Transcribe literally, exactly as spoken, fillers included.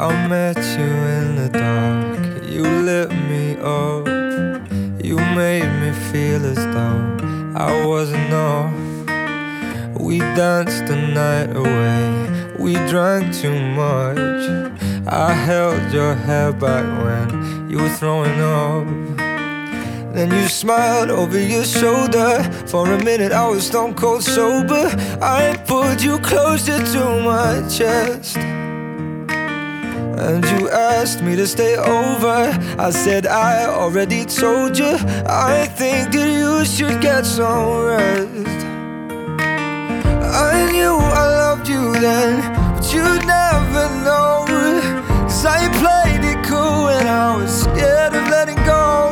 I met you in the dark, you lit me up. You made me feel as though I wasn't off. We danced the night away, we drank too much. I held your hair back when you were throwing up. Then you smiled over your shoulder. For a minute I was stone cold sober. I pulled you closer to my chest, and you asked me to stay over. I said I already told you, I think that you should get some rest. I knew I loved you then, but you'd never know, 'cause I played it cool and I was scared of letting go.